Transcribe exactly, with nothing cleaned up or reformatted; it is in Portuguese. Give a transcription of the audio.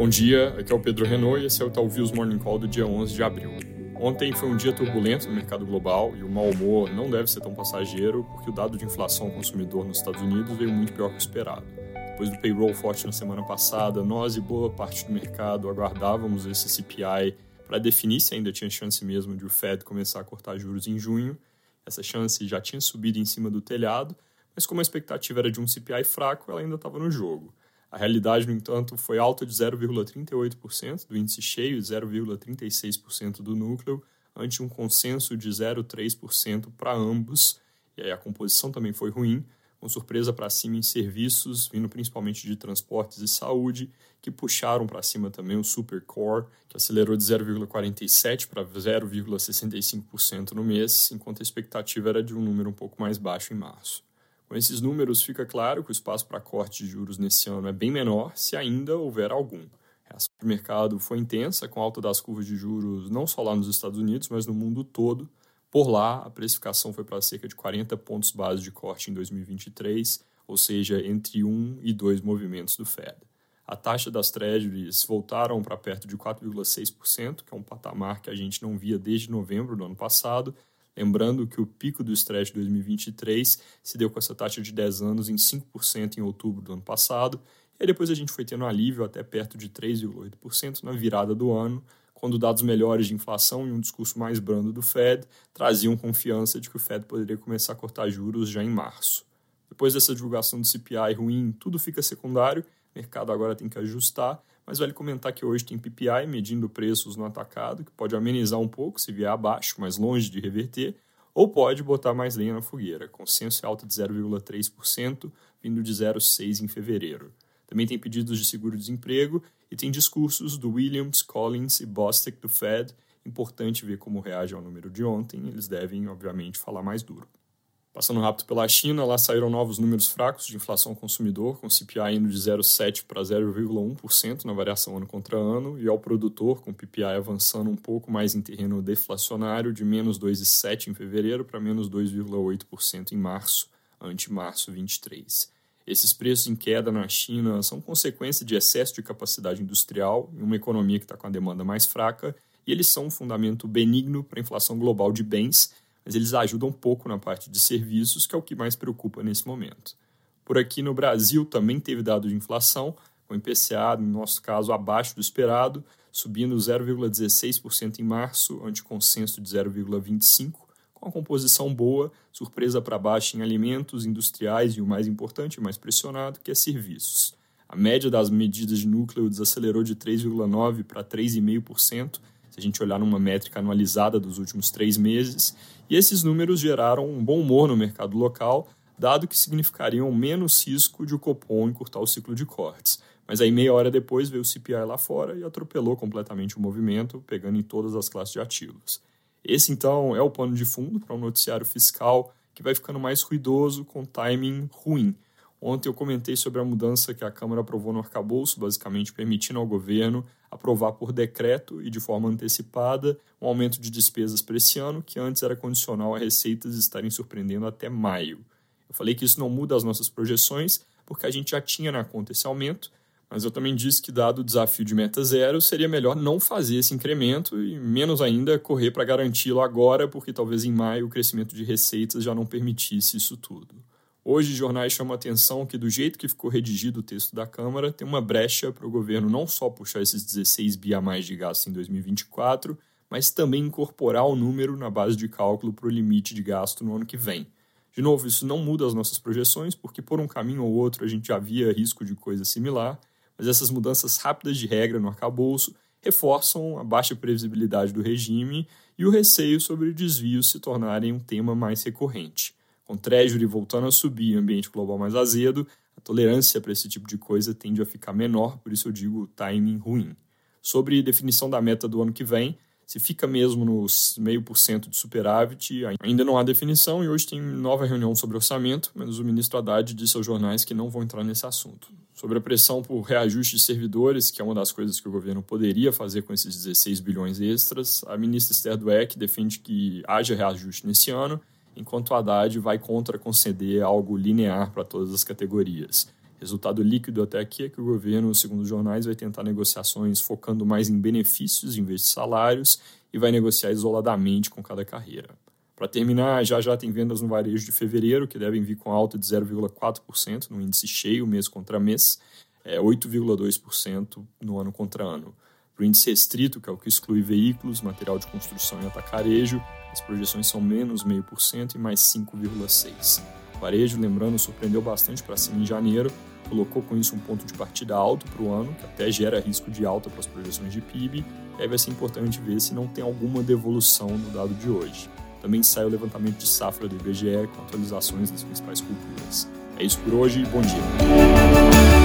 Bom dia, aqui é o Pedro Renault e esse é o Talvez Morning Call do dia onze de abril. Ontem foi um dia turbulento no mercado global e o mau humor não deve ser tão passageiro porque o dado de inflação ao consumidor nos Estados Unidos veio muito pior que o esperado. Depois do payroll forte na semana passada, nós e boa parte do mercado aguardávamos esse C P I para definir se ainda tinha chance mesmo de o Fed começar a cortar juros em junho. Essa chance já tinha subido em cima do telhado, mas como a expectativa era de um C P I fraco, ela ainda estava no jogo. A realidade, no entanto, foi alta de zero vírgula trinta e oito por cento do índice cheio e zero vírgula trinta e seis por cento do núcleo, ante um consenso de zero vírgula três por cento para ambos. E aí a composição também foi ruim, com surpresa para cima em serviços, vindo principalmente de transportes e saúde, que puxaram para cima também o Supercore, que acelerou de zero vírgula quarenta e sete por cento para zero vírgula sessenta e cinco por cento no mês, enquanto a expectativa era de um número um pouco mais baixo em março. Com esses números, fica claro que o espaço para corte de juros nesse ano é bem menor, se ainda houver algum. A reação do mercado foi intensa, com alta das curvas de juros não só lá nos Estados Unidos, mas no mundo todo. Por lá, a precificação foi para cerca de quarenta pontos base de corte em dois mil e vinte e três, ou seja, entre um e dois movimentos do Fed. A taxa das Treasuries voltaram para perto de quatro vírgula seis por cento, que é um patamar que a gente não via desde novembro do ano passado, lembrando que o pico do stress de dois mil e vinte e três se deu com essa taxa de dez anos em cinco por cento em outubro do ano passado, e aí depois a gente foi tendo alívio até perto de três vírgula oito por cento na virada do ano, quando dados melhores de inflação e um discurso mais brando do Fed traziam confiança de que o Fed poderia começar a cortar juros já em março. Depois dessa divulgação do C P I ruim, tudo fica secundário, o mercado agora tem que ajustar, mas vale comentar que hoje tem P P I medindo preços no atacado, que pode amenizar um pouco se vier abaixo, mas longe de reverter, ou pode botar mais lenha na fogueira. Consenso é alta de zero vírgula três por cento, vindo de zero vírgula seis por cento em fevereiro. Também tem pedidos de seguro-desemprego e tem discursos do Williams, Collins e Bostic do Fed. Importante ver como reage ao número de ontem, eles devem, obviamente, falar mais duro. Passando rápido pela China, lá saíram novos números fracos de inflação ao consumidor, com o C P I indo de zero vírgula sete por cento para zero vírgula um por cento na variação ano contra ano, e ao produtor, com o P P I avançando um pouco mais em terreno deflacionário, de menos dois vírgula sete por cento em fevereiro para menos dois vírgula oito por cento em março, ante março vinte e três. Esses preços em queda na China são consequência de excesso de capacidade industrial em uma economia que está com a demanda mais fraca, e eles são um fundamento benigno para a inflação global de bens, mas eles ajudam um pouco na parte de serviços, que é o que mais preocupa nesse momento. Por aqui no Brasil também teve dado de inflação, com o I P C A, no nosso caso, abaixo do esperado, subindo zero vírgula dezesseis por cento em março, ante consenso de zero vírgula vinte e cinco por cento, com a composição boa, surpresa para baixo em alimentos, industriais e o mais importante, mais pressionado, que é serviços. A média das medidas de núcleo desacelerou de três vírgula nove por cento para três vírgula cinco por cento, se a gente olhar numa métrica anualizada dos últimos três meses, e esses números geraram um bom humor no mercado local, dado que significariam menos risco de o Copom encurtar o ciclo de cortes. Mas aí meia hora depois veio o C P I lá fora e atropelou completamente o movimento, pegando em todas as classes de ativos. Esse, então, é o pano de fundo para um noticiário fiscal que vai ficando mais ruidoso, com timing ruim. Ontem eu comentei sobre a mudança que a Câmara aprovou no arcabouço, basicamente permitindo ao governo aprovar por decreto e de forma antecipada um aumento de despesas para esse ano, que antes era condicional a receitas estarem surpreendendo até maio. Eu falei que isso não muda as nossas projeções, porque a gente já tinha na conta esse aumento, mas eu também disse que, dado o desafio de meta zero, seria melhor não fazer esse incremento e, menos ainda, correr para garanti-lo agora, porque talvez em maio o crescimento de receitas já não permitisse isso tudo. Hoje, jornais chamam a atenção que, do jeito que ficou redigido o texto da Câmara, tem uma brecha para o governo não só puxar esses dezesseis bi a mais de gasto em dois mil e vinte e quatro, mas também incorporar o número na base de cálculo para o limite de gasto no ano que vem. De novo, isso não muda as nossas projeções, porque por um caminho ou outro a gente já via risco de coisa similar, mas essas mudanças rápidas de regra no arcabouço reforçam a baixa previsibilidade do regime e o receio sobre desvios se tornarem um tema mais recorrente. Com Treasury voltando a subir em ambiente global mais azedo, a tolerância para esse tipo de coisa tende a ficar menor, por isso eu digo timing ruim. Sobre definição da meta do ano que vem, se fica mesmo nos zero vírgula cinco por cento de superávit, ainda não há definição e hoje tem nova reunião sobre orçamento, mas o ministro Haddad disse aos jornais que não vão entrar nesse assunto. Sobre a pressão por reajuste de servidores, que é uma das coisas que o governo poderia fazer com esses dezesseis bilhões extras, a ministra Esther Dweck defende que haja reajuste nesse ano, enquanto o Haddad vai contra conceder algo linear para todas as categorias. Resultado líquido até aqui é que o governo, segundo os jornais, vai tentar negociações focando mais em benefícios em vez de salários e vai negociar isoladamente com cada carreira. Para terminar, já já tem vendas no varejo de fevereiro, que devem vir com alta de zero vírgula quatro por cento no índice cheio, mês contra mês, é oito vírgula dois por cento no ano contra ano. Para o índice restrito, que é o que exclui veículos, material de construção e atacarejo, as projeções são menos zero vírgula cinco por cento e mais cinco vírgula seis por cento. O varejo, lembrando, surpreendeu bastante para cima em janeiro, colocou com isso um ponto de partida alto para o ano, que até gera risco de alta para as projeções de P I B, e aí vai ser importante ver se não tem alguma devolução no dado de hoje. Também sai o levantamento de safra do I B G E com atualizações das principais culturas. É isso por hoje, bom dia!